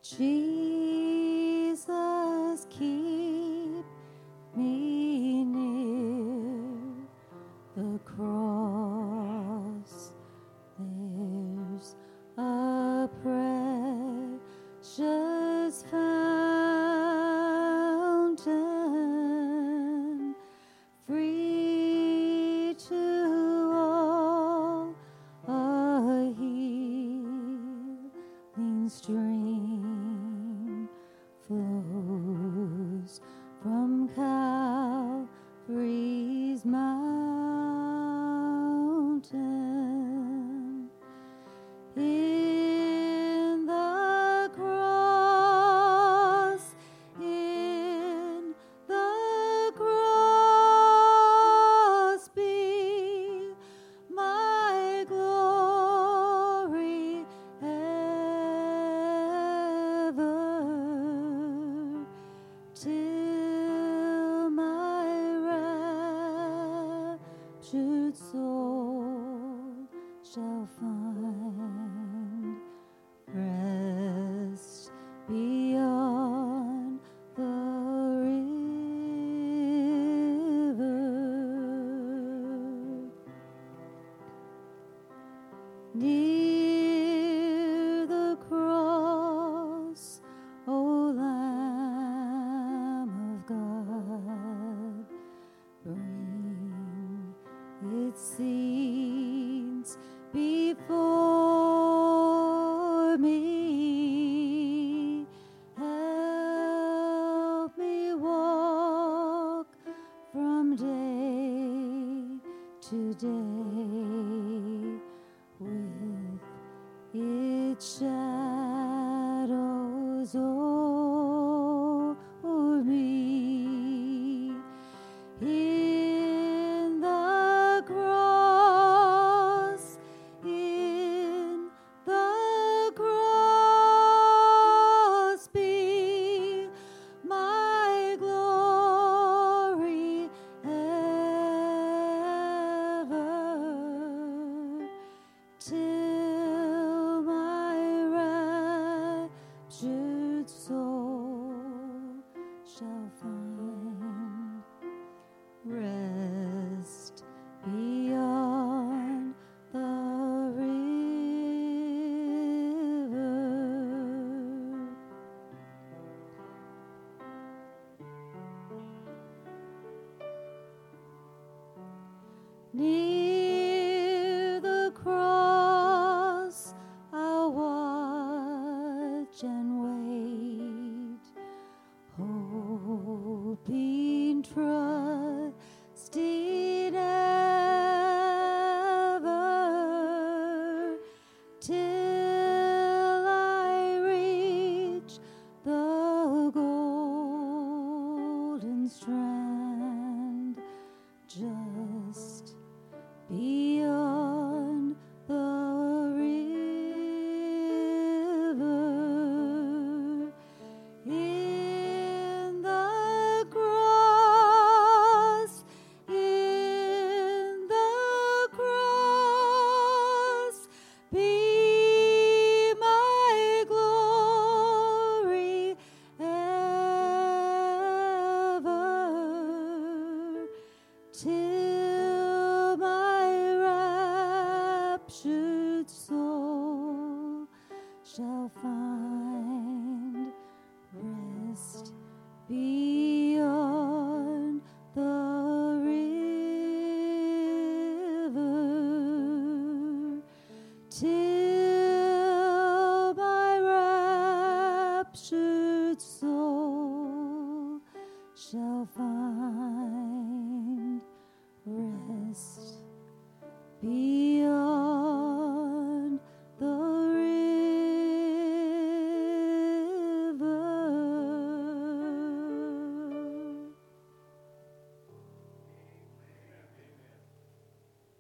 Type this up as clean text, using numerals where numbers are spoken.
Jesus, keep me near the cross. There's a precious fountain, free to all, a healing stream flows from Calvary's mountain. In the cross, in the cross be my glory ever, till my raptured soul shall find rest beyond the river. Near the cross, O Lamb of God, bring its scenes before me. Help me walk from day to day with its shadows o'er me. In the cross, in the cross be my glory ever, till my raptured soul shall find rest beyond the river. Near the cross I'll watch and wait, hoping, trusting ever, till I reach the golden strand, just beyond the river. In the cross, in the cross be my glory ever, till my raptured soul shall find rest beyond the river, till